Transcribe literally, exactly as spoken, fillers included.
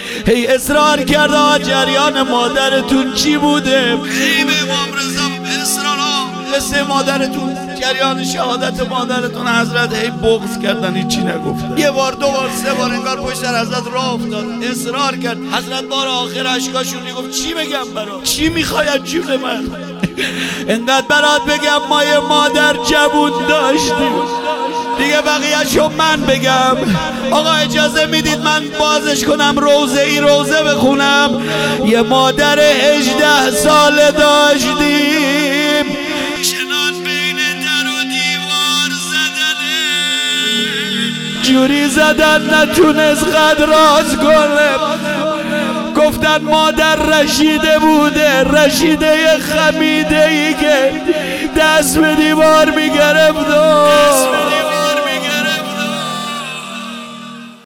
هی اصرار کرد جریان مادرتون چی بوده؟ هی به امام رضا اصرار قصه مادرتون، جریان شهادت مادرتون حضرت هی بغض کردن، هیچی نگفتن. یه بار دو بار سه بار انگار پشت سر حضرت راه افتاد، اصرار کرد. حضرت بار آخر اشکاشون میگفت چی بگم برات؟ چی میخوای از جون من؟ انقدر برات بگم ما یه مادر جوون داشتیم، دیگه بقیه‌شو من بگم. آقا اجازه میدید من بازش کنم، روزه ای روزه بخونم. یه مادر هجده ساله داشتیم، چنان بین در و دیوار زدنه، جوری زدن نتونست قد راز کنه. گفتن مادر رشیده بوده، رشیده خمیده ای که دست به دیوار میگرفت.